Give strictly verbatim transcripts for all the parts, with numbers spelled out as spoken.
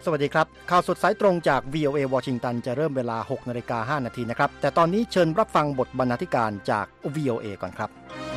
สวัสดีครับข่าวสดสายตรงจาก วี โอ เอ วอชิงตันจะเริ่มเวลา หกนาฬิกาห้านาทีนะครับแต่ตอนนี้เชิญรับฟังบทบรรณาธิการจาก วี โอ เอ ก่อนครับ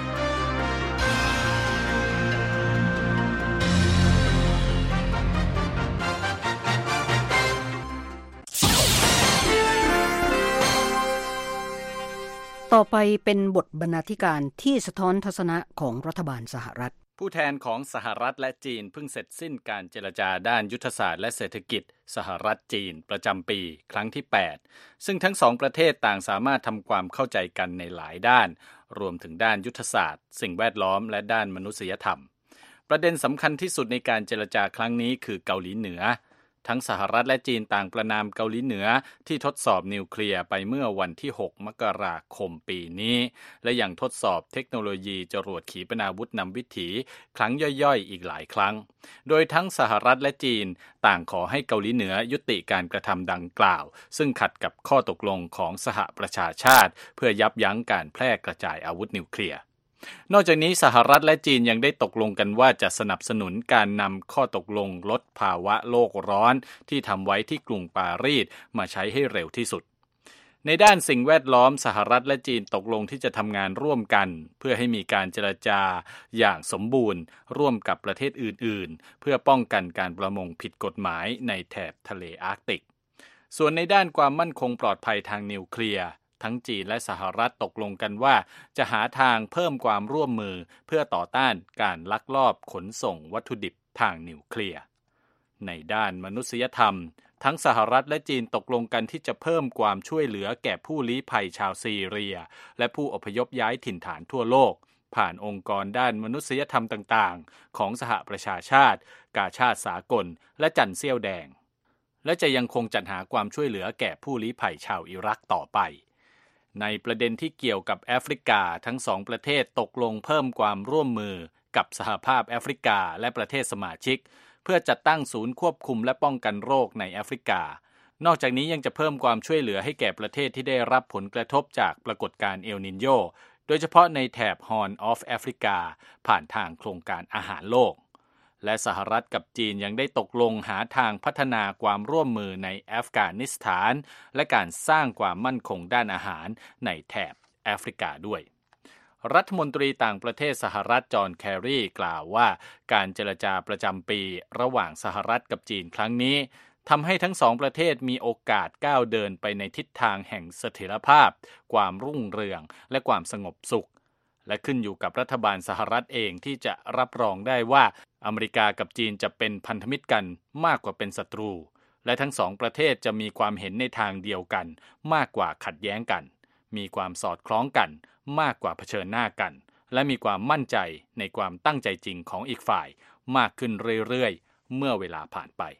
ต่อไปเป็นบทบรรณาธิการที่สะท้อนทัศนะของรัฐบาลสหรัฐผู้แทนของสหรัฐและจีนเพิ่งเสร็จสิ้นการเจรจาด้านยุทธศาสตร์และเศรษฐกิจสหรัฐจีนประจำปีครั้งที่แปดซึ่งทั้งสองประเทศต่างสามารถทำความเข้าใจกันในหลายด้านรวมถึงด้านยุทธศาสตร์สิ่งแวดล้อมและด้านมนุษยธรรมประเด็นสำคัญที่สุดในการเจรจาครั้งนี้คือเกาหลีเหนือทั้งสหรัฐและจีนต่างประณามเกาหลีเหนือที่ทดสอบนิวเคลียร์ไปเมื่อวันที่หกมกราคมปีนี้และยังทดสอบเทคโนโลยีจรวดขีปนาวุธนำวิถีครั้งย่อยๆอีกหลายครั้งโดยทั้งสหรัฐและจีนต่างขอให้เกาหลีเหนือยุติการกระทำดังกล่าวซึ่งขัดกับข้อตกลงของสหประชาชาติเพื่อยับยั้งการแพร่กระจายอาวุธนิวเคลียร์นอกจากนี้สหรัฐและจีนยังได้ตกลงกันว่าจะสนับสนุนการนำข้อตกลงลดภาวะโลกร้อนที่ทำไว้ที่กรุงปารีสมาใช้ให้เร็วที่สุดในด้านสิ่งแวดล้อมสหรัฐและจีนตกลงที่จะทำงานร่วมกันเพื่อให้มีการเจรจาอย่างสมบูรณ์ร่วมกับประเทศอื่นๆเพื่อป้องกันการประมงผิดกฎหมายในแถบทะเลอาร์กติกส่วนในด้านความมั่นคงปลอดภัยทางนิวเคลียร์ทั้งจีนและสหรัฐตกลงกันว่าจะหาทางเพิ่มความร่วมมือเพื่อต่อต้านการลักลอบขนส่งวัตถุดิบทางนิวเคลียร์ในด้านมนุษยธรรมทั้งสหรัฐและจีนตกลงกันที่จะเพิ่มความช่วยเหลือแก่ผู้ลี้ภัยชาวซีเรียและผู้อพยพย้ายถิ่นฐานทั่วโลกผ่านองค์กรด้านมนุษยธรรมต่างๆของสหประชาชาติกาชาดสากลและจันเสี้ยวแดงและจะยังคงจัดหาความช่วยเหลือแก่ผู้ลี้ภัยชาวอิรักต่อไปในประเด็นที่เกี่ยวกับแอฟริกาทั้งสองประเทศตกลงเพิ่มความร่วมมือกับสหภาพแอฟริกาและประเทศสมาชิกเพื่อจัดตั้งศูนย์ควบคุมและป้องกันโรคในแอฟริกานอกจากนี้ยังจะเพิ่มความช่วยเหลือให้แก่ประเทศที่ได้รับผลกระทบจากปรากฏการณ์เอลนิโญโดยเฉพาะในแถบ Horn of Africa ผ่านทางโครงการอาหารโลกและสหรัฐกับจีนยังได้ตกลงหาทางพัฒนาความร่วมมือในอัฟกานิสถานและการสร้างความมั่นคงด้านอาหารในแถบแอฟริกาด้วยรัฐมนตรีต่างประเทศสหรัฐจอห์นแครีกล่าวว่าการเจรจาประจำปีระหว่างสหรัฐกับจีนครั้งนี้ทำให้ทั้งสองประเทศมีโอกาสก้าวเดินไปในทิศทางแห่งเสถียรภาพความรุ่งเรืองและความสงบสุขและขึ้นอยู่กับรัฐบาลสหรัฐเองที่จะรับรองได้ว่าอเมริกากับจีนจะเป็นพันธมิตรกันมากกว่าเป็นศัตรูและทั้งสองประเทศจะมีความเห็นในทางเดียวกันมากกว่าขัดแย้งกันมีความสอดคล้องกันมากกว่าเผชิญหน้ากันและมีความมั่นใจในความตั้งใจจริงของอีกฝ่ายมากขึ้นเรื่อยๆเมื่อเวลาผ่านไป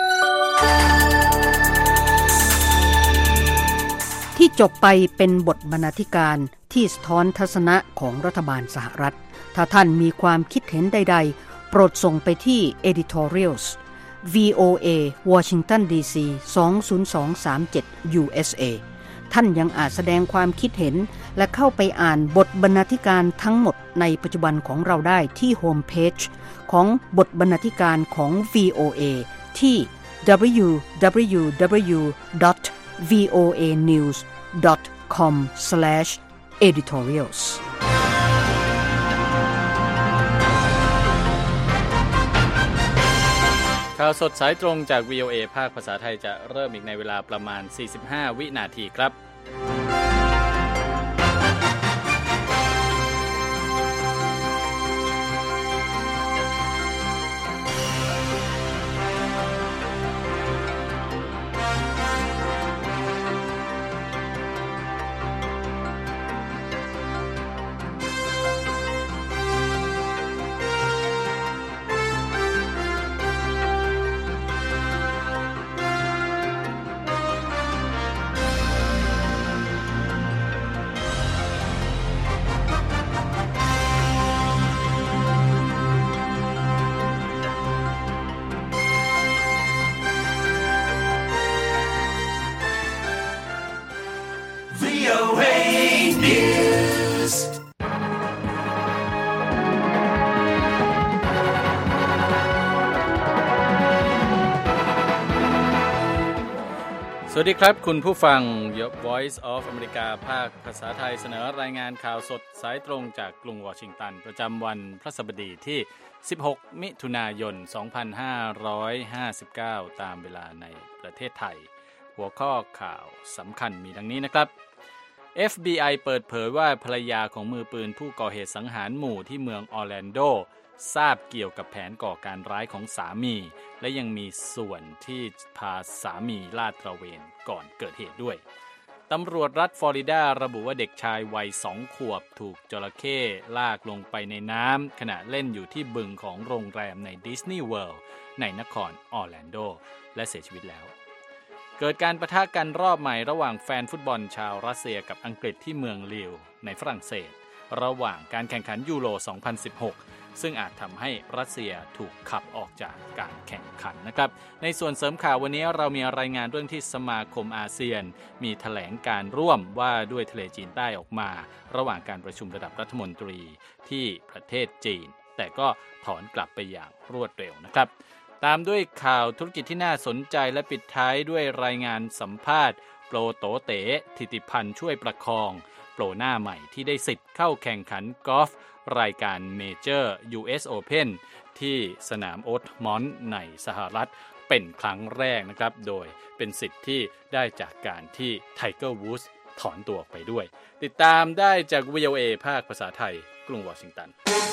ที่จบไปเป็นบทบรรณาธิการที่สะท้อนทัศนะของรัฐบาลสหรัฐถ้าท่านมีความคิดเห็นใดๆโปรดส่งไปที่ editorials วี โอ เอ Washington ดี ซี สอง ศูนย์ สอง สาม เจ็ด ยู เอส เอ ท่านยังอาจแสดงความคิดเห็นและเข้าไปอ่านบทบรรณาธิการทั้งหมดในปัจจุบันของเราได้ที่โฮมเพจของบทบรรณาธิการของ วี โอ เอ ที่ ดับเบิลยู ดับเบิลยู ดับเบิลยู ดอท วี โอ เอ นิวส์ ดอท คอม สแลช เอดิทอเรียลส์ข่าวสดสายตรงจาก วี โอ เอ ภาคภาษาไทยจะเริ่มอีกในเวลาประมาณสี่สิบห้าวินาทีครับสวัสดีครับคุณผู้ฟัง Voice of America ภาคภาษาไทยเสนอรายงานข่าวสดสายตรงจากกรุงวอชิงตันประจำวันพฤหัสบดีที่สิบหกมิถุนายนสองพันห้าร้อยห้าสิบเก้าตามเวลาในประเทศไทยหัวข้อข่าวสำคัญมีดังนี้นะครับ เอฟ บี ไอ เปิดเผยว่าภรรยาของมือปืนผู้ก่อเหตุสังหารหมู่ที่เมืองออร์แลนโดทราบเกี่ยวกับแผนก่อการร้ายของสามีและยังมีส่วนที่พาสามีลาดตระเวนก่อนเกิดเหตุด้วยตำรวจรัฐฟลอริดาระบุว่าเด็กชายวัยสองขวบถูกจระเข้ลากลงไปในน้ำขณะเล่นอยู่ที่บึงของโรงแรมในดิสนีย์เวิลด์ในนครออร์แลนโดและเสียชีวิตแล้วเกิดการปะทะกันรอบใหม่ระหว่างแฟนฟุตบอลชาวรัสเซียกับอังกฤษที่เมืองลิวในฝรั่งเศสระหว่างการแข่งขันยูโรสองพันสิบหกซึ่งอาจทำให้รัสเซียถูกขับออกจากการแข่งขันนะครับในส่วนเสริมข่าววันนี้เรามีรายงานเรื่องที่สมาคมอาเซียนมีแถลงการร่วมว่าด้วยทะเลจีนใต้ออกมาระหว่างการประชุมระดับรัฐมนตรีที่ประเทศจีนแต่ก็ถอนกลับไปอย่างรวดเร็วนะครับตามด้วยข่าวธุรกิจที่น่าสนใจและปิดท้ายด้วยรายงานสัมภาษณ์โปรโตเต๋ธิติพันธ์ช่วยประคองโปรหน้าใหม่ที่ได้สิทธิ์เข้าแข่งขันกอล์ฟรายการเมเจอร์ ยู เอส Open ที่สนามโอ๊ตมอนต์ในสหรัฐเป็นครั้งแรกนะครับโดยเป็นสิทธิ์ที่ได้จากการที่ไทเกอร์วูดส์ถอนตัวไปด้วยติดตามได้จาก วี โอ เอ ภาคภาษาไทยกรุงวอชิงตัน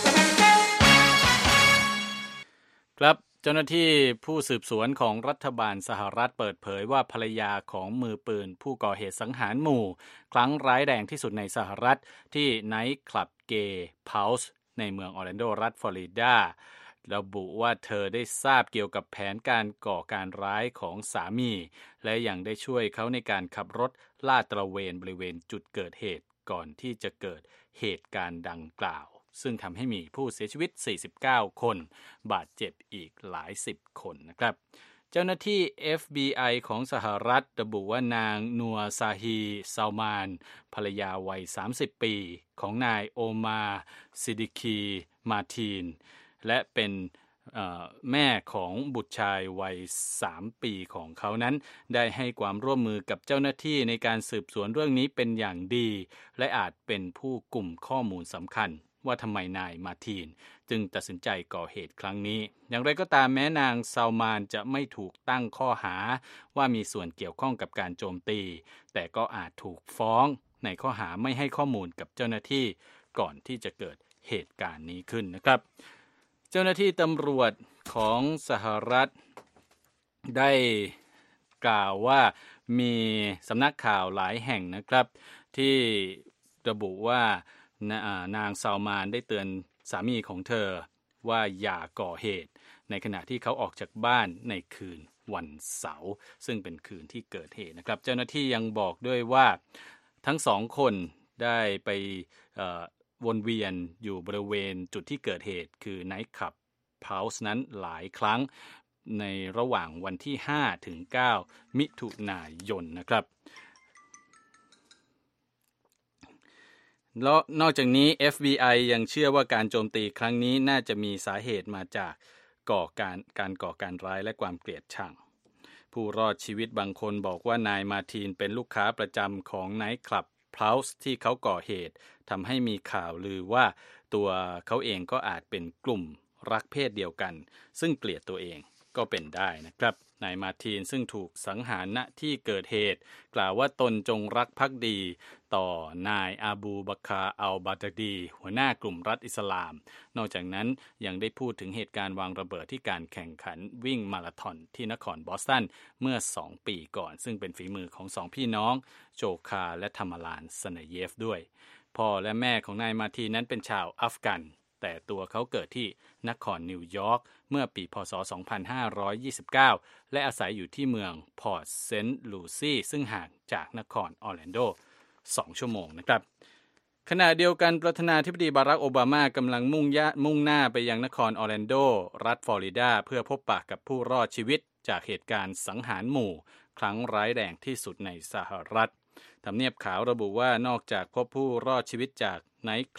ครับเจ้าหน้าที่ผู้สืบสวนของรัฐบาลสหรัฐเปิดเผยว่าภรรยาของมือปืนผู้ก่อเหตุสังหารหมู่ครั้งร้ายแรงที่สุดในสหรัฐที่ไนท์คลับเกย์เพาส์ในเมืองออร์แลนโดรัฐฟลอริดาระบุว่าเธอได้ทราบเกี่ยวกับแผนการก่อการร้ายของสามีและยังได้ช่วยเขาในการขับรถลาดตระเวนบริเวณจุดเกิดเหตุก่อนที่จะเกิดเหตุการณ์ดังกล่าวซึ่งทำให้มีผู้เสียชีวิตสี่สิบเก้าคนบาดเจ็บอีกหลายสิบคนนะครับเจ้าหน้าที่ เอฟ บี ไอ ของสหรัฐระบุว่านางนัวซาฮีซาลมานภรรยาวัยสามสิบปีของนายโอมาซิดิคีมาทีนและเป็นแม่ของบุตรชายวัยสามปีของเขานั้นได้ให้ความร่วมมือกับเจ้าหน้าที่ในการสืบสวนเรื่องนี้เป็นอย่างดีและอาจเป็นผู้กลุ่มข้อมูลสำคัญว่าทำไมนายมาทีนจึงตัดสินใจก่อเหตุครั้งนี้อย่างไรก็ตามแม้นางซาลมานจะไม่ถูกตั้งข้อหาว่ามีส่วนเกี่ยวข้องกับการโจมตีแต่ก็อาจถูกฟ้องในข้อหาไม่ให้ข้อมูลกับเจ้าหน้าที่ก่อนที่จะเกิดเหตุการณ์นี้ขึ้นนะครับเจ้าหน้าที่ตำรวจของสหรัฐได้กล่าวว่ามีสำนักข่าวหลายแห่งนะครับที่ระบุว่านางซาลมานได้เตือนสามีของเธอว่าอย่าก่อเหตุในขณะที่เขาออกจากบ้านในคืนวันเสาร์ซึ่งเป็นคืนที่เกิดเหตุนะครับเจ้าหน้าที่ยังบอกด้วยว่าทั้งสองคนได้ไปวนเวียนอยู่บริเวณจุดที่เกิดเหตุคือไนท์คลับเพาส์นั้นหลายครั้งในระหว่างวันที่ห้าถึงเก้ามิถุนายนนะครับแล้วนอกจากนี้ เอฟ บี ไอ ยังเชื่อว่าการโจมตีครั้งนี้น่าจะมีสาเหตุมาจากก่อการการก่อการร้ายและความเกลียดชังผู้รอดชีวิตบางคนบอกว่านายมาทีนเป็นลูกค้าประจำของไนท์คลับเพาส์ที่เขาก่อเหตุทำให้มีข่าวลือว่าตัวเขาเองก็อาจเป็นกลุ่มรักเพศเดียวกันซึ่งเกลียดตัวเองก็เป็นได้นะครับนายมาทีนซึ่งถูกสังหารณที่เกิดเหตุกล่าวว่าตนจงรักภักดีต่อนายอาบูบักาอัลบาตดีหัวหน้ากลุ่มรัฐอิสลามนอกจากนั้นยังได้พูดถึงเหตุการณ์วางระเบิดที่การแข่งขันวิ่งมาราธอนที่นครบอสตันเมื่อสองปีก่อนซึ่งเป็นฝีมือของสองพี่น้องโจคาและธรรมลานสนาเยฟด้วยพ่อและแม่ของนายมาทีนนั้นเป็นชาวอัฟกันแต่ตัวเขาเกิดที่นครนิวยอร์กเมื่อปีพ.ศ. สองพันห้าร้อยยี่สิบเก้าและอาศัยอยู่ที่เมืองพอร์ตเซนต์ลูซี่ซึ่งห่างจากนครออร์แลนโดสองชั่วโมงนะครับขณะเดียวกันประธานาธิบดีบารักโอบามากำลังมุ่งมุ่งหน้าไปยังนครออร์แลนโดรัฐฟลอริดาเพื่อพบปะกับผู้รอดชีวิตจากเหตุการณ์สังหารหมู่ครั้งร้ายแรงที่สุดในสหรัฐทำเนียบขาวระบุว่านอกจากพบผู้รอดชีวิตจากไนท์คลับ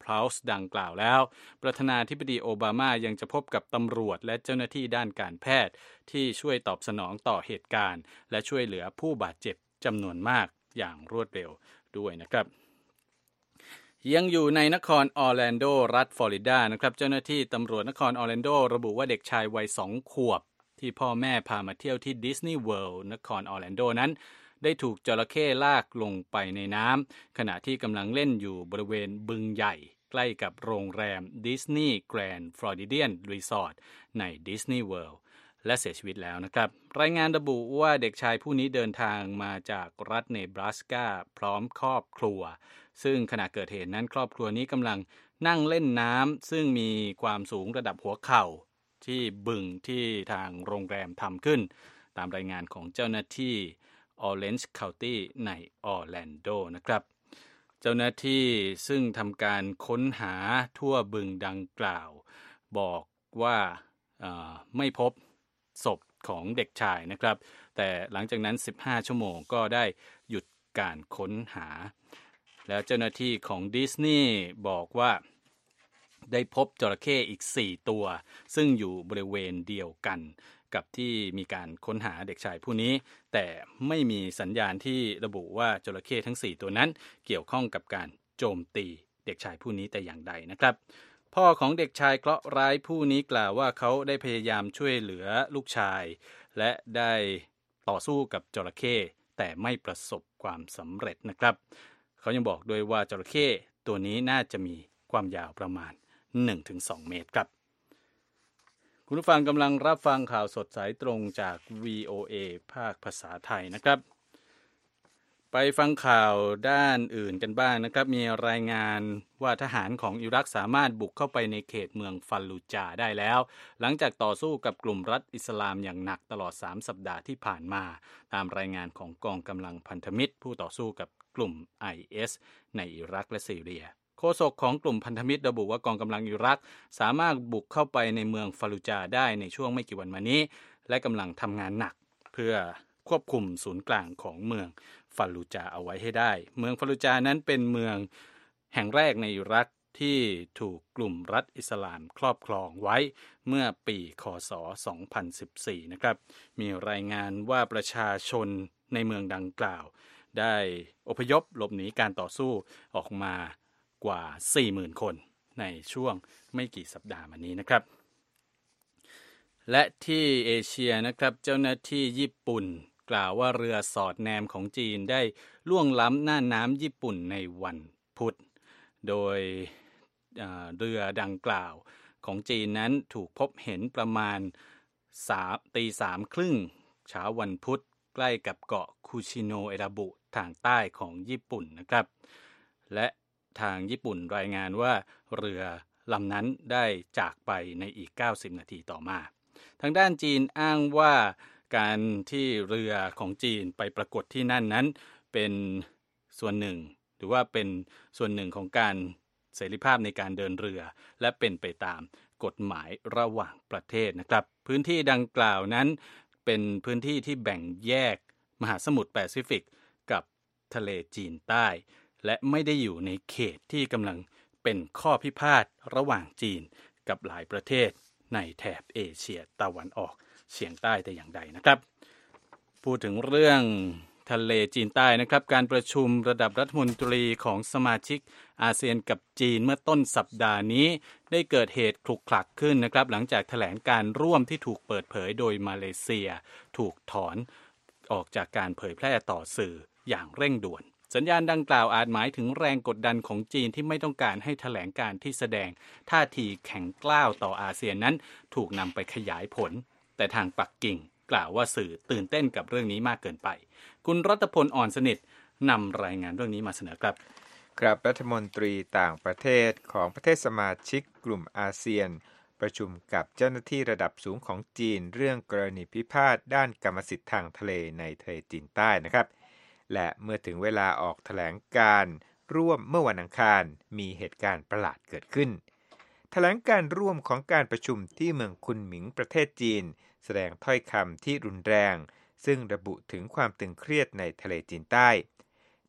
พลาวส์ดังกล่าวแล้วประธานาธิบดีโอบามายังจะพบกับตำรวจและเจ้าหน้าที่ด้านการแพทย์ที่ช่วยตอบสนองต่อเหตุการณ์และช่วยเหลือผู้บาดเจ็บจำนวนมากอย่างรวดเร็วด้วยนะครับยังอยู่ในนครออร์แลนโดรัฐฟลอริดานะครับเจ้าหน้าที่ตำรวจนครออร์แลนโดระบุว่าเด็กชายวัยสองขวบที่พ่อแม่พามาเที่ยวที่ดิสนีย์เวิลด์นครออร์แลนโดนั้นได้ถูกจระเข้ลากลงไปในน้ำขณะที่กำลังเล่นอยู่บริเวณบึงใหญ่ใกล้กับโรงแรมดิสนีย์แกรนด์ฟลอริเดียนรีสอร์ทในดิสนีย์เวิลด์และเสียชีวิตแล้วนะครับรายงานระบุว่าเด็กชายผู้นี้เดินทางมาจากรัฐเนบราสกาพร้อมครอบครัวซึ่งขณะเกิดเหตุนั้นครอบครัวนี้กำลังนั่งเล่นน้ำซึ่งมีความสูงระดับหัวเข่าที่บึงที่ทางโรงแรมทำขึ้นตามรายงานของเจ้าหน้าที่ Orange County ในออร์แลนโดนะครับเจ้าหน้าที่ซึ่งทำการค้นหาทั่วบึงดังกล่าวบอกว่าไม่พบศพของเด็กชายนะครับแต่หลังจากนั้นสิบห้าชั่วโมงก็ได้หยุดการค้นหาแล้วเจ้าหน้าที่ของดิสนีย์บอกว่าได้พบจระเข้อีกสี่ตัวซึ่งอยู่บริเวณเดียวกันกับที่มีการค้นหาเด็กชายผู้นี้แต่ไม่มีสัญญาณที่ระบุว่าจระเข้ทั้งสี่ตัวนั้นเกี่ยวข้องกับการโจมตีเด็กชายผู้นี้แต่อย่างใดนะครับพ่อของเด็กชายเคราะห์ร้ายผู้นี้กล่าวว่าเขาได้พยายามช่วยเหลือลูกชายและได้ต่อสู้กับจระเข้แต่ไม่ประสบความสำเร็จนะครับเขายังบอกด้วยว่าจระเข้ตัวนี้น่าจะมีความยาวประมาณ หนึ่งถึงสอง เมตรครับคุณผู้ฟังกำลังรับฟังข่าวสดสายตรงจาก วี โอ เอ ภาคภาษาไทยนะครับไปฟังข่าวด้านอื่นกันบ้างนะครับมีรายงานว่าทหารของอิรักสามารถบุกเข้าไปในเขตเมืองฟัลลูจาได้แล้วหลังจากต่อสู้กับกลุ่มรัฐอิสลามอย่างหนักตลอดสามสัปดาห์ที่ผ่านมาตามรายงานของกองกำลังพันธมิตรผู้ต่อสู้กับกลุ่ม ไอ เอส ในอิรักและซีเรียโฆษกของกลุ่มพันธมิตรระบุว่ากองกำลังอิรักสามารถบุกเข้าไปในเมืองฟัลลูจาได้ในช่วงไม่กี่วันมานี้และกำลังทำงานหนักเพื่อควบคุมศูนย์กลางของเมืองฟัลลูจาเอาไว้ให้ได้เมืองฟัลลูจานั้นเป็นเมืองแห่งแรกในอิรักที่ถูกกลุ่มรัฐอิสลามครอบครองไว้เมื่อปีค.ศ. สองพันสิบสี่นะครับมีรายงานว่าประชาชนในเมืองดังกล่าวได้อพยพหลบหนีการต่อสู้ออกมากว่า สี่หมื่น คนในช่วงไม่กี่สัปดาห์มานี้นะครับและที่เอเชียนะครับเจ้าหน้าที่ญี่ปุ่นกล่าวว่าเรือสอดแนมของจีนได้ล่วงล้ำน่านน้ำญี่ปุ่นในวันพุธโดยเรือดังกล่าวของจีนนั้นถูกพบเห็นประมาณตีสามครึ่งเช้าวันพุธใกล้กับเกาะคุชิโนเอราบุทางใต้ของญี่ปุ่นนะครับและทางญี่ปุ่นรายงานว่าเรือลำนั้นได้จากไปในอีกเก้าสิบนาทีต่อมาทางด้านจีนอ้างว่าการที่เรือของจีนไปปรากฏที่นั่นนั้นเป็นส่วนหนึ่งหรือว่าเป็นส่วนหนึ่งของการเสรีภาพในการเดินเรือและเป็นไปตามกฎหมายระหว่างประเทศนะครับพื้นที่ดังกล่าวนั้นเป็นพื้นที่ที่แบ่งแยกมหาสมุทรแปซิฟิกกับทะเลจีนใต้และไม่ได้อยู่ในเขตที่กำลังเป็นข้อพิพาทระหว่างจีนกับหลายประเทศในแถบเอเชียตะวันออกเฉียงใต้แต่อย่างใดนะครับพูดถึงเรื่องทะเลจีนใต้นะครับการประชุมระดับรัฐมนตรีของสมาชิกอาเซียนกับจีนเมื่อต้นสัปดาห์นี้ได้เกิดเหตุขลุกคลักขึ้นนะครับหลังจากแถลงการร่วมที่ถูกเปิดเผยโดยมาเลเซียถูกถอนออกจากการเผยแพร่ต่อสื่ออย่างเร่งด่วนสัญญาณดังกล่าวอาจหมายถึงแรงกดดันของจีนที่ไม่ต้องการให้แถลงการที่แสดงท่าทีแข็งกร้าวต่ออาเซียนนั้นถูกนำไปขยายผลแต่ทางปักกิ่งกล่าวว่าสื่อตื่นเต้นกับเรื่องนี้มากเกินไปคุณรัตพลอ่อนสนิทนำรายงานเรื่องนี้มาเสนอครับครับรัฐมนตรีต่างประเทศของประเทศสมาชิกกลุ่มอาเซียนประชุมกับเจ้าหน้าที่ระดับสูงของจีนเรื่องกรณีพิพาทด้านกรรมสิทธิ์ทางทะเลในทะเลจีนใต้นะครับและเมื่อถึงเวลาออกแถลงการร่วมเมื่อวันอังคารมีเหตุการณ์ประหลาดเกิดขึ้นแถลงการร่วมของการประชุมที่เมืองคุนหมิงประเทศจีนแสดงถ้อยคำที่รุนแรงซึ่งระบุถึงความตึงเครียดในทะเลจีนใต้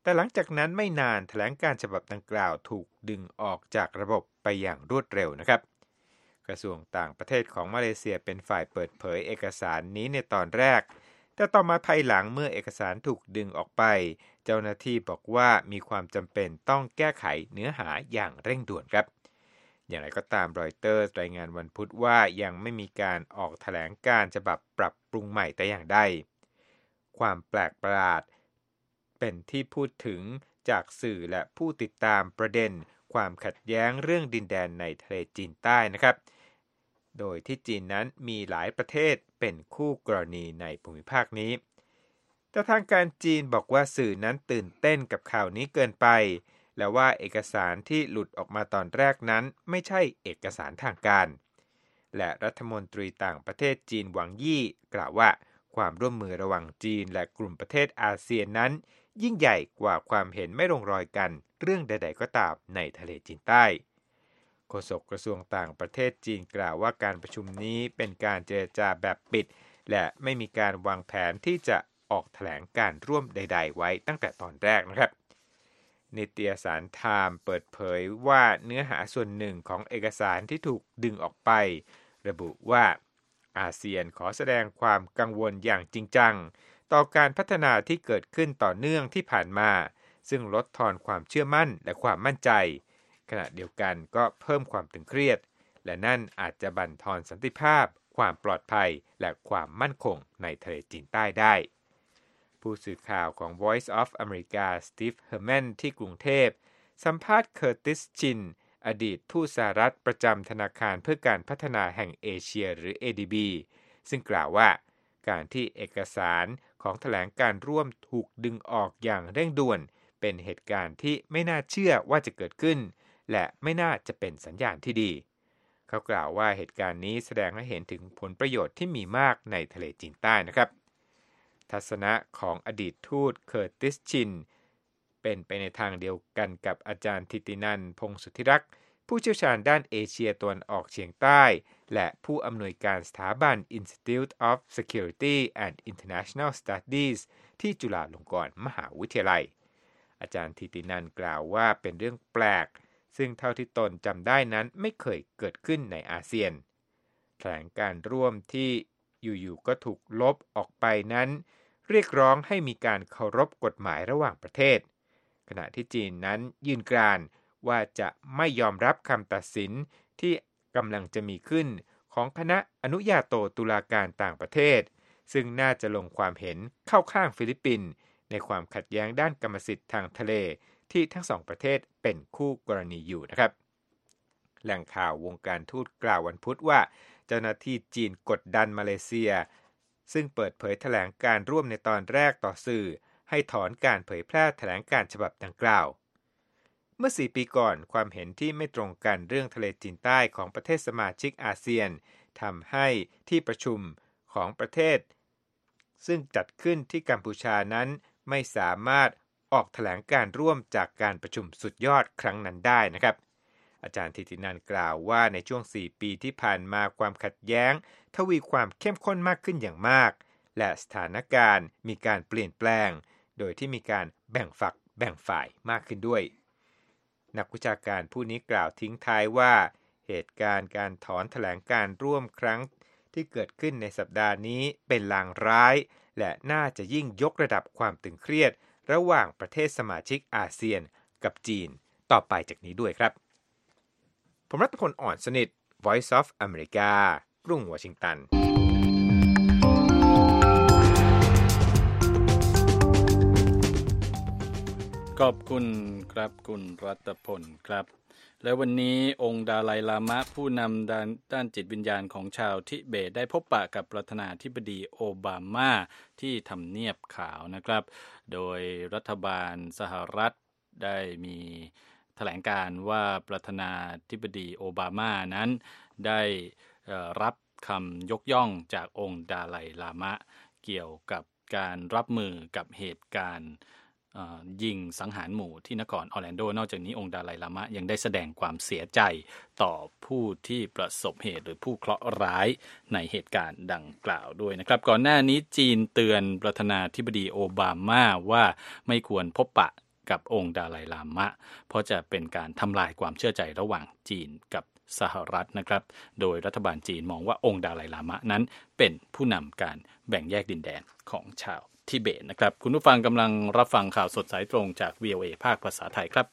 แต่หลังจากนั้นไม่นานแถลงการฉบับดังกล่าวถูกดึงออกจากระบบไปอย่างรวดเร็วนะครับกระทรวงต่างประเทศของมาเลเซียเป็นฝ่ายเปิดเผยเอกสารนี้ในตอนแรกแต่ต่อมาภายหลังเมื่อเอกสารถูกดึงออกไปเจ้าหน้าที่บอกว่ามีความจำเป็นต้องแก้ไขเนื้อหาอย่างเร่งด่วนครับอย่างไรก็ตามรอยเตอร์รายงานวันพุธว่ายังไม่มีการออกแถลงการฉบับปรับปรุงใหม่แต่อย่างใดความแปลกประหลาดเป็นที่พูดถึงจากสื่อและผู้ติดตามประเด็นความขัดแย้งเรื่องดินแดนในทะเลจีนใต้นะครับโดยที่จีนนั้นมีหลายประเทศเป็นคู่กรณีในภูมิภาคนี้แต่ทางการจีนบอกว่าสื่อนั้นตื่นเต้นกับข่าวนี้เกินไปและว่าเอกสารที่หลุดออกมาตอนแรกนั้นไม่ใช่เอกสารทางการและรัฐมนตรีต่างประเทศจีนหวังยี่กล่าวว่าความร่วมมือระหว่างจีนและกลุ่มประเทศอาเซียนนั้นยิ่งใหญ่กว่าความเห็นไม่ลงรอยกันเรื่องใดๆก็ตามในทะเลจีนใต้โฆษกกระทรวงต่างประเทศจีนกล่าวว่าการประชุมนี้เป็นการเจรจาแบบปิดและไม่มีการวางแผนที่จะออกแถลงการร่วมใดๆไว้ตั้งแต่ตอนแรกนะครับนิตยสารไทม์เปิดเผยว่าเนื้อหาส่วนหนึ่งของเอกสารที่ถูกดึงออกไประบุว่าอาเซียนขอแสดงความกังวลอย่างจริงจังต่อการพัฒนาที่เกิดขึ้นต่อเนื่องที่ผ่านมาซึ่งลดทอนความเชื่อมั่นและความมั่นใจขณะเดียวกันก็เพิ่มความตึงเครียดและนั่นอาจจะบั่นทอนสันติภาพความปลอดภัยและความมั่นคงในทะเลจีนใต้ได้ผู้สื่อข่าวของ Voice of America สตีฟ เฮอร์แมนที่กรุงเทพสัมภาษณ์เคอร์ติส ชินอดีตทูตสหรัฐประจำธนาคารเพื่อการพัฒนาแห่งเอเชียหรือ เอ ดี บี ซึ่งกล่าวว่าการที่เอกสารของแถลงการร่วมถูกดึงออกอย่างเร่งด่วนเป็นเหตุการณ์ที่ไม่น่าเชื่อว่าจะเกิดขึ้นและไม่น่าจะเป็นสัญญาณที่ดีเขากล่าวว่าเหตุการณ์นี้แสดงให้เห็นถึงผลประโยชน์ที่มีมากในทะเลจีนใต้นะครับทัศนะของอดีตทูตเคอร์ติส ชินเป็นไปในทางเดียวกันกับอาจารย์ธิตินันท์ พงษ์สุทธิรักษ์ผู้เชี่ยวชาญด้านเอเชียตะวันออกเฉียงใต้และผู้อำนวยการสถาบัน Institute of Security and International Studies ที่จุฬาลงกรณ์มหาวิทยาลัยอาจารย์ธิตินันท์กล่าวว่าเป็นเรื่องแปลกซึ่งเท่าที่ตนจำได้นั้นไม่เคยเกิดขึ้นในอาเซียนแถลงการร่วมที่อยู่ๆก็ถูกลบออกไปนั้นเรียกร้องให้มีการเคารพกฎหมายระหว่างประเทศขณะที่จีนนั้นยืนกรานว่าจะไม่ยอมรับคำตัดสินที่กำลังจะมีขึ้นของคณะอนุญาโตตุลาการต่างประเทศซึ่งน่าจะลงความเห็นเข้าข้างฟิลิปปินส์ในความขัดแย้งด้านกรรมสิทธิ์ทางทะเลที่ทั้งสองประเทศเป็นคู่กรณีอยู่นะครับแหล่งข่าววงการทูตกล่าววันพุธว่าเจ้าหน้าที่จีนกดดันมาเลเซียซึ่งเปิดเผยแถลงการร่วมในตอนแรกต่อสื่อให้ถอนการเผยแพร่แถลงการฉบับดังกล่าวเมื่อสี่ปีก่อนความเห็นที่ไม่ตรงกันเรื่องทะเลจีนใต้ของประเทศสมาชิกอาเซียนทำให้ที่ประชุมของประเทศซึ่งจัดขึ้นที่กัมพูชานั้นไม่สามารถออกแถลงการร่วมจากการประชุมสุดยอดครั้งนั้นได้นะครับอาจารย์ธิตินันท์กล่าวว่าในช่วงสี่ปีที่ผ่านมาความขัดแย้งทวีความเข้มข้นมากขึ้นอย่างมากและสถานการณ์มีการเปลี่ยนแปลงโดยที่มีการแบ่งฝักแบ่งฝ่ายมากขึ้นด้วยนักวิชาการผู้นี้กล่าวทิ้งท้ายว่าเหตุการณ์การถอนแถลงการร่วมครั้งที่เกิดขึ้นในสัปดาห์นี้เป็นลางร้ายและน่าจะยิ่งยกระดับความตึงเครียดระหว่างประเทศสมาชิกอาเซียนกับจีนต่อไปจากนี้ด้วยครับผมรัตพล อ่อนสนิท Voice of America กรุงวอชิงตันขอบคุณครับคุณรัตพลครับและวันนี้องค์ดาไลลามะผู้นำด้านด้านจิตวิญญาณของชาวทิเบตได้พบปะกับประธานาธิบดีโอบามาที่ทำเนียบขาวนะครับโดยรัฐบาลสหรัฐได้มีแถลงการว่าประธานาธิบดีโอบามานั้นได้รับคำยกย่องจากองค์ดาไลลามะเกี่ยวกับการรับมือกับเหตุการณ์ยิงสังหารหมู่ที่นครออร์แลนโดนอกจากนี้องค์ดาไลลามะยังได้แสดงความเสียใจต่อผู้ที่ประสบเหตุหรือผู้เคราะห์ร้ายในเหตุการณ์ดังกล่าวด้วยนะครับก่อนหน้านี้จีนเตือนประธานาธิบดีโอบามาว่าไม่ควรพบปะกับองค์ดาไลลามะเพราะจะเป็นการทำลายความเชื่อใจระหว่างจีนกับสหรัฐนะครับโดยรัฐบาลจีนมองว่าองค์ดาไลลามะนั้นเป็นผู้นำการแบ่งแยกดินแดนของชาวทิเบตนะครับคุณผู้ฟังกำลังรับฟังข่าวสดสายตรงจาก วี โอ เอ ภาคภาษาไทยครับ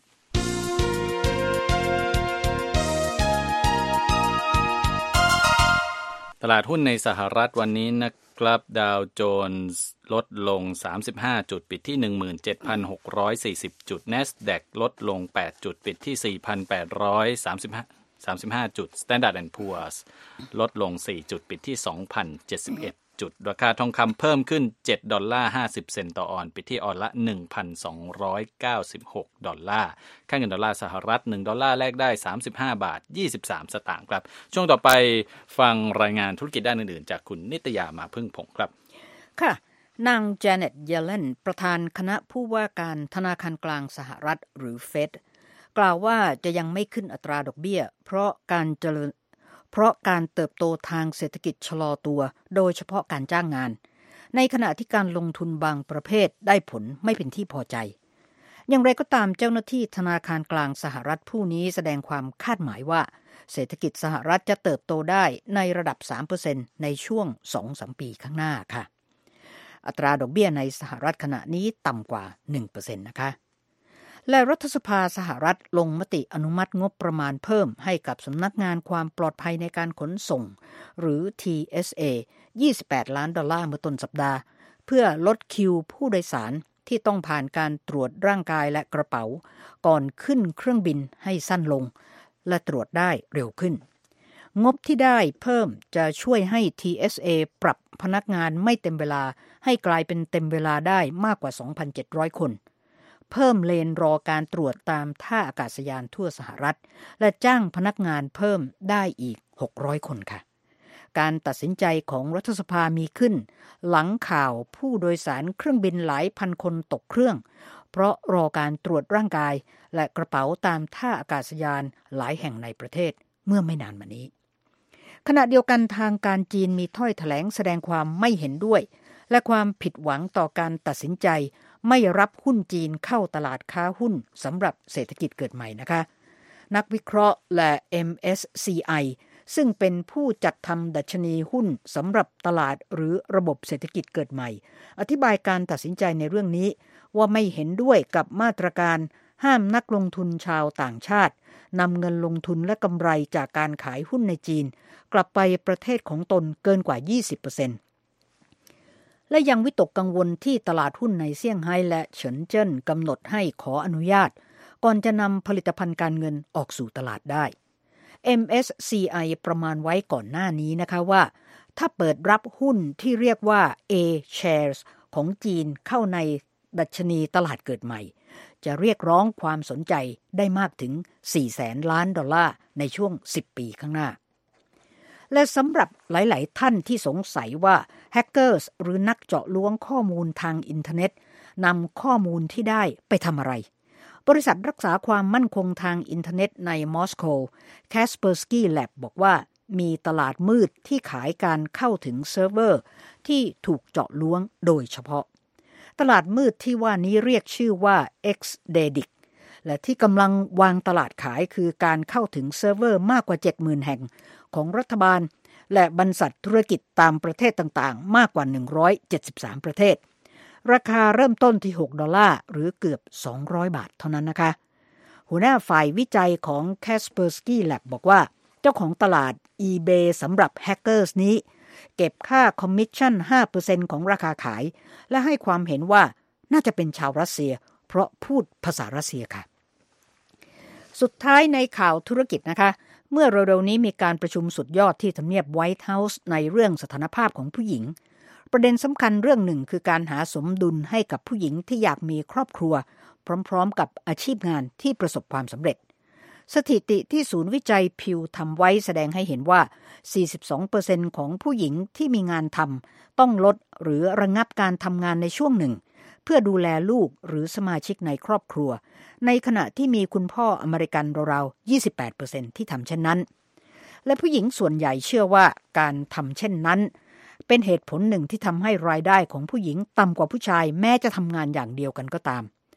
ตลาดหุ้นในสหรัฐวันนี้นะครับดาวโจนส์ลดลงสามสิบห้าจุดปิดที่ หนึ่งหมื่นเจ็ดพันหกร้อยสี่สิบ จุด NASDAQ ลดลงแปดจุดปิดที่ สี่พันแปดร้อยสามสิบห้า จุด Standard แอนด์ Poor's ลดลงสี่จุดปิดที่ สองพันเจ็ดสิบเอ็ด จุดราคาทองคำเพิ่มขึ้นเจ็ดดอลลาร์ห้าสิบเซนต์ต่อออนซ์ปิดที่ออนซ์ละ หนึ่งพันสองร้อยเก้าสิบหก ดอลลาร์ค่าเงินดอลลาร์สหรัฐหนึ่งดอลลาร์แลกได้สามสิบห้าบาทยี่สิบสามสตางค์ครับช่วงต่อไปฟังรายงานธุรกิจด้านอื่นๆจากคุณนิตยามาพึ่งผงครับค่ะนางแจเน็ตเยเลนประธานคณะผู้ว่าการธนาคารกลางสหรัฐหรือเฟดกล่าวว่าจะยังไม่ขึ้นอัตราดอกเบี้ยเพราะการเจริญเพราะการเติบโตทางเศรษฐกิจชะลอตัวโดยเฉพาะการจ้างงานในขณะที่การลงทุนบางประเภทได้ผลไม่เป็นที่พอใจอย่างไรก็ตามเจ้าหน้าที่ธนาคารกลางสหรัฐผู้นี้แสดงความคาดหมายว่าเศรษฐกิจสหรัฐจะเติบโตได้ในระดับ สามเปอร์เซ็นต์ ในช่วง สองถึงสาม ปีข้างหน้าค่ะอัตราดอกเบี้ยในสหรัฐขณะนี้ต่ำกว่า หนึ่งเปอร์เซ็นต์ นะคะและรัฐสภาสหรัฐลงมติอนุมัติงบประมาณเพิ่มให้กับสำนักงานความปลอดภัยในการขนส่งหรือ ที เอส เอ ยี่สิบแปดล้านดอลลาร์เมื่อต้นสัปดาห์เพื่อลดคิวผู้โดยสารที่ต้องผ่านการตรวจร่างกายและกระเป๋าก่อนขึ้นเครื่องบินให้สั้นลงและตรวจได้เร็วขึ้นงบที่ได้เพิ่มจะช่วยให้ ที เอส เอ ปรับพนักงานไม่เต็มเวลาให้กลายเป็นเต็มเวลาได้มากกว่า สองพันเจ็ดร้อย คนเพิ่มเลนรอการตรวจตามท่าอากาศยานทั่วสหรัฐและจ้างพนักงานเพิ่มได้อีกหกร้อยคนค่ะการตัดสินใจของรัฐสภามีขึ้นหลังข่าวผู้โดยสารเครื่องบินหลายพันคนตกเครื่องเพราะรอการตรวจร่างกายและกระเป๋าตามท่าอากาศยานหลายแห่งในประเทศเมื่อไม่นานมานี้ขณะเดียวกันทางการจีนมีถ้อยแถลงแสดงความไม่เห็นด้วยและความผิดหวังต่อการตัดสินใจไม่รับหุ้นจีนเข้าตลาดค้าหุ้นสำหรับเศรษฐกิจเกิดใหม่นะคะนักวิเคราะห์และ เอ็ม เอส ซี ไอ ซึ่งเป็นผู้จัดทำดัชนีหุ้นสำหรับตลาดหรือระบบเศรษฐกิจเกิดใหม่อธิบายการตัดสินใจในเรื่องนี้ว่าไม่เห็นด้วยกับมาตรการห้ามนักลงทุนชาวต่างชาตินำเงินลงทุนและกำไรจากการขายหุ้นในจีนกลับไปประเทศของตนเกินกว่า ยี่สิบเปอร์เซ็นต์ และยังวิตกกังวลที่ตลาดหุ้นในเซี่ยงไฮ้และเฉินเจิ้นกำหนดให้ขออนุญาตก่อนจะนำผลิตภัณฑ์การเงินออกสู่ตลาดได้ เอ็ม เอส ซี ไอ ประมาณไว้ก่อนหน้านี้นะคะว่าถ้าเปิดรับหุ้นที่เรียกว่า A-Shares ของจีนเข้าในดัชนีตลาดเกิดใหม่จะเรียกร้องความสนใจได้มากถึง สี่แสนล้านดอลลาร์ในช่วงสิบปีข้างหน้าและสำหรับหลายๆท่านที่สงสัยว่าแฮกเกอร์สหรือนักเจาะล้วงข้อมูลทางอินเทอร์เน็ตนำข้อมูลที่ได้ไปทำอะไรบริษัทรักษาความมั่นคงทางอินเทอร์เน็ตในมอสโก Kaspersky Lab บอกว่ามีตลาดมืดที่ขายการเข้าถึงเซิร์ฟเวอร์ที่ถูกเจาะล้วงโดยเฉพาะตลาดมืดที่ว่านี้เรียกชื่อว่า X-Dedic และที่กำลังวางตลาดขายคือการเข้าถึงเซิร์ฟเวอร์มากกว่า เจ็ดหมื่น แห่งของรัฐบาลและบรรษัทธุรกิจตามประเทศต่างๆมากกว่าหนึ่งร้อยเจ็ดสิบสามประเทศราคาเริ่มต้นที่หกดอลลาร์หรือเกือบสองร้อยบาทเท่านั้นนะคะหัวหน้าฝ่ายวิจัยของ Kaspersky Lab บอกว่าเจ้าของตลาด eBay สำหรับแฮกเกอร์สนี้เก็บค่าคอมมิชชั่น ห้าเปอร์เซ็นต์ ของราคาขายและให้ความเห็นว่าน่าจะเป็นชาวรัสเซียเพราะพูดภาษารัสเซียค่ะสุดท้ายในข่าวธุรกิจนะคะเมื่อเร็วๆนี้มีการประชุมสุดยอดที่ทำเนียบไวท์เฮาส์ในเรื่องสถานภาพของผู้หญิงประเด็นสำคัญเรื่องหนึ่งคือการหาสมดุลให้กับผู้หญิงที่อยากมีครอบครัวพร้อมๆกับอาชีพงานที่ประสบความสำเร็จสถิติที่ศูนย์วิจัยพิวทำไว้แสดงให้เห็นว่า สี่สิบสองเปอร์เซ็นต์ ของผู้หญิงที่มีงานทำต้องลดหรือระงับการทำงานในช่วงหนึ่งเพื่อดูแลลูกหรือสมาชิกในครอบครัวในขณะที่มีคุณพ่ออเมริกันราวๆ ยี่สิบแปดเปอร์เซ็นต์ ที่ทำเช่นนั้นและผู้หญิงส่วนใหญ่เชื่อว่าการทำเช่นนั้นเป็นเหตุผลหนึ่งที่ทำให้รายได้ของผู้หญิงต่ำกว่าผู้ชายแม้จะทำงานอย่างเดียวกันก็ตาม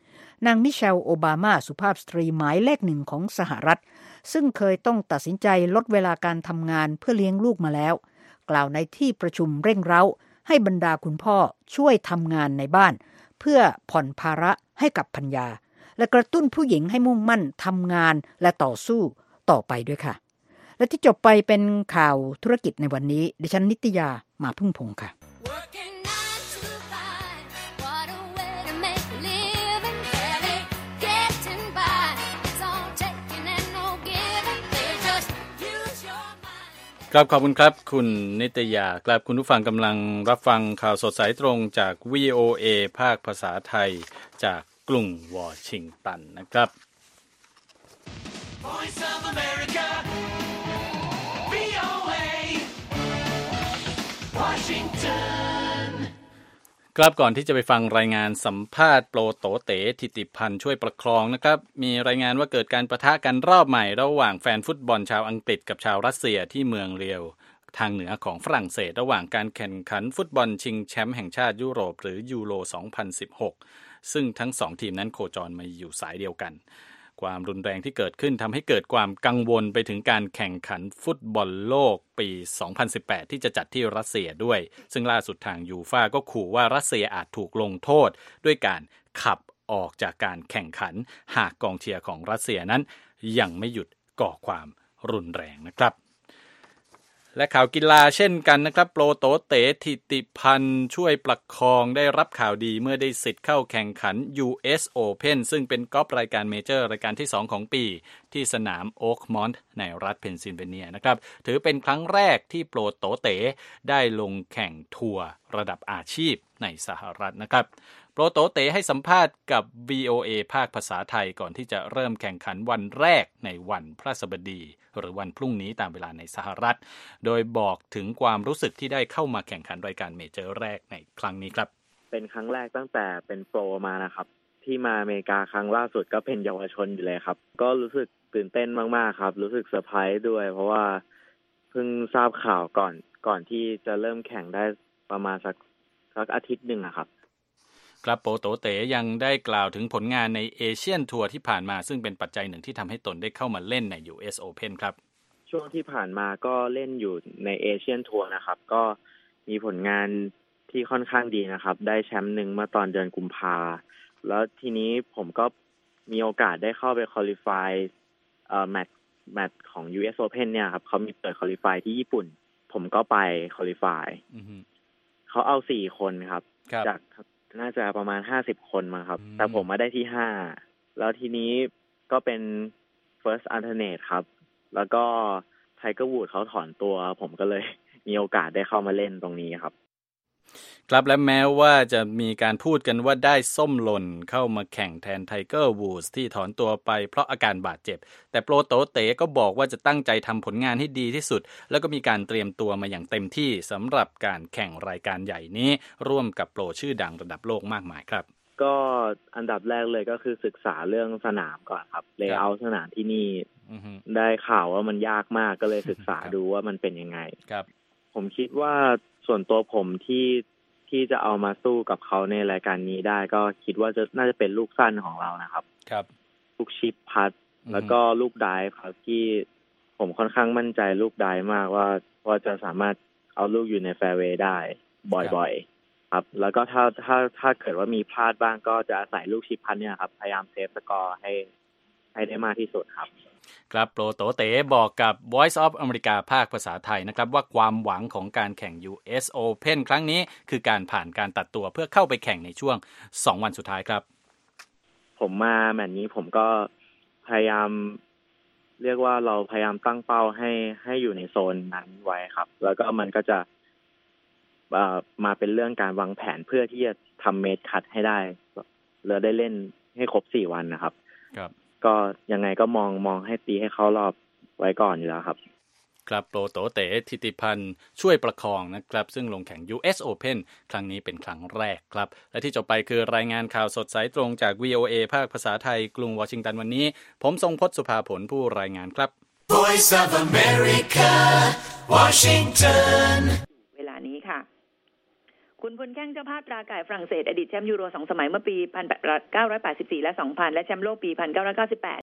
นางมิเชลโอบามาสุภาพสตรีหมายเลขหนึ่งของสหรัฐซึ่งเคยต้องตัดสินใจลดเวลาการทำงานเพื่อเลี้ยงลูกมาแล้วกล่าวในที่ประชุมเร่งเร้าให้บรรดาคุณพ่อช่วยทำงานในบ้านเพื่อผ่อนภาระให้กับภรรยาและกระตุ้นผู้หญิงให้มุ่งมั่นทำงานและต่อสู้ต่อไปด้วยค่ะและที่จบไปเป็นข่าวธุรกิจในวันนี้ดิฉันนิตยามาพึ่งพงษ์ค่ะครับขอบคุณครับคุณนิตยาครับคุณผู้ฟังกำลังรับฟังข่าวสดสายตรงจาก วี โอ เอ ภาคภาษาไทยจากกรุงวอชิงตันนะครับ Voice of America วี โอ เอ Washington ครับก่อนที่จะไปฟังรายงานสัมภาษณ์โปรโตเตถิติพันธ์ช่วยประคองนะครับมีรายงานว่าเกิดการปะทะกันรอบใหม่ระหว่างแฟนฟุตบอลชาวอังกฤษกับชาวรัสเซียที่เมืองเรียวทางเหนือของฝรั่งเศสระหว่างการแข่งขันฟุตบอลชิงแชมป์แห่งชาติยุโรปหรือยูโรสองพันสิบหกซึ่งทั้งสองทีมนั้นโคจรมาอยู่สายเดียวกันความรุนแรงที่เกิดขึ้นทำให้เกิดความกังวลไปถึงการแข่งขันฟุตบอลโลกปีสองพันสิบแปดที่จะจัดที่รัสเซียด้วยซึ่งล่าสุดทางยูฟ่าก็ขู่ว่ารัสเซียอาจถูกลงโทษด้วยการขับออกจากการแข่งขันหากกองเชียร์ของรัสเซียนั้นยังไม่หยุดก่อความรุนแรงนะครับและข่าวกีฬาเช่นกันนะครับโปรโตเตถิติพันธ์ช่วยประคองได้รับข่าวดีเมื่อได้สิทธิ์เข้าแข่งขัน ยู เอส Open ซึ่งเป็นกอล์ฟรายการเมเจอร์รายการที่สองของปีที่สนามโอ๊คมอนต์ในรัฐเพนซิลเวเนียนะครับถือเป็นครั้งแรกที่โปรโตเตได้ลงแข่งทัวร์ระดับอาชีพในสหรัฐนะครับโปรโตเตให้สัมภาษณ์กับ วี โอ เอ ภาคภาษาไทยก่อนที่จะเริ่มแข่งขันวันแรกในวันพฤหัสบดีหรือวันพรุ่งนี้ตามเวลาในสหรัฐโดยบอกถึงความรู้สึกที่ได้เข้ามาแข่งขันรายการเมเจอร์แรกในครั้งนี้ครับเป็นครั้งแรกตั้งแต่เป็นโปรมานะครับที่มาอเมริกาครั้งล่าสุดก็เป็นเยาวชนอยู่เลยครับก็รู้สึกตื่นเต้นมากๆครับรู้สึกเซอร์ไพรส์ด้วยเพราะว่าเพิ่งทราบข่าวก่อนก่อนที่จะเริ่มแข่งได้ประมาณสักสักอาทิตย์นึงอะครับครับโปโตเตยังได้กล่าวถึงผลงานในเอเชียนทัวร์ที่ผ่านมาซึ่งเป็นปัจจัยหนึ่งที่ทำให้ตนได้เข้ามาเล่นใน ยู เอส Open ครับช่วงที่ผ่านมาก็เล่นอยู่ในเอเชียนทัวร์นะครับก็มีผลงานที่ค่อนข้างดีนะครับได้แชมป์หนึ่งเมื่อตอนเดือนกุมภาแล้วทีนี้ผมก็มีโอกาสได้เข้าไปควอลิฟายเอ่อแมตช์แมตช์ของ ยู เอส Open เนี่ยครับเขามีเปิดควอลิฟายที่ญี่ปุ่นผมก็ไปควอลิฟายเขาเอาสี่คนครับจากน่าจะประมาณห้าสิบคนมาครับแต่ผมมาได้ที่ห้าแล้วทีนี้ก็เป็น first alternate ครับแล้วก็ไทเกอร์วูดเขาถอนตัวผมก็เลยมีโอกาสได้เข้ามาเล่นตรงนี้ครับครับและแม้ว่าจะมีการพูดกันว่าได้ส้มหล่นเข้ามาแข่งแทนไทเกอร์วูดส์ที่ถอนตัวไปเพราะอาการบาดเจ็บแต่โปรโตเตก็บอกว่าจะตั้งใจทำผลงานให้ดีที่สุดแล้วก็มีการเตรียมตัวมาอย่างเต็มที่สำหรับการแข่งรายการใหญ่นี้ร่วมกับโปรชื่อดังระดับโลกมากมายครับก็อันดับแรกเลยก็คือศึกษาเรื่องสนามก่อนครับเลเยอร์สนามที่นี่ได้ข่าวว่ามันยากมากก็เลยศึกษาดูว่ามันเป็นยังไงครับผมคิดว่าส่วนตัวผมที่ที่จะเอามาสู้กับเขาในรายการนี้ได้ก็คิดว่าจะน่าจะเป็นลูกสั้นของเรานะครับครับลูกชิปพัดแล้วก็ลูกไดฟ์ครับที่ผมค่อนข้างมั่นใจลูกไดฟ์มากว่าว่าจะสามารถเอาลูกอยู่ในแฟร์เวย์ได้บ่อยๆครับแล้วก็ถ้าถ้าถ้าเกิดว่ามีพลาดบ้างก็จะอาศัยลูกชิปพัดเนี่ยครับพยายามเซฟสกอร์ให้ให้ได้มากที่สุดครับครับโปรโตเตบอกกับ Voice of America ภาคภาษาไทยนะครับว่าความหวังของการแข่ง ยู เอส Open ครั้งนี้คือการผ่านการตัดตัวเพื่อเข้าไปแข่งในช่วงสองวันสุดท้ายครับผมมาแมตช์นี้ผมก็พยายามเรียกว่าเราพยายามตั้งเป้าให้ให้อยู่ในโซนนั้นไว้ครับแล้วก็มันก็จะเอ่อมาเป็นเรื่องการวางแผนเพื่อที่จะทำเมดคัทให้ได้แล้วได้เล่นให้ครบสี่วันนะครับครับก็ยังไงก็มองมองให้ตีให้เข้ารอบไว้ก่อนอยู่แล้วครับครับโปรโตเตถิติพันธ์ช่วยประคองนะครับซึ่งลงแข่ง ยู เอส Open ครั้งนี้เป็นครั้งแรกครับและที่จบไปคือรายงานข่าวสดสายตรงจาก วี โอ เอ ภาคภาษาไทยกรุงวอชิงตันวันนี้ผมทรงพจน์สุภาผลผู้รายงานครับ Voice of America Washington เวลานี้ค่ะคุณพลแข้งเจ้าภาพตราไก่ฝรั่งเศสอดีตแชมป์ยูโรสองสมัยเมื่อปีหนึ่งพันเก้าร้อยแปดสิบสี่และสองพันและแชมป์โลกปีหนึ่งพันเก้าร้อยเก้าสิบแปด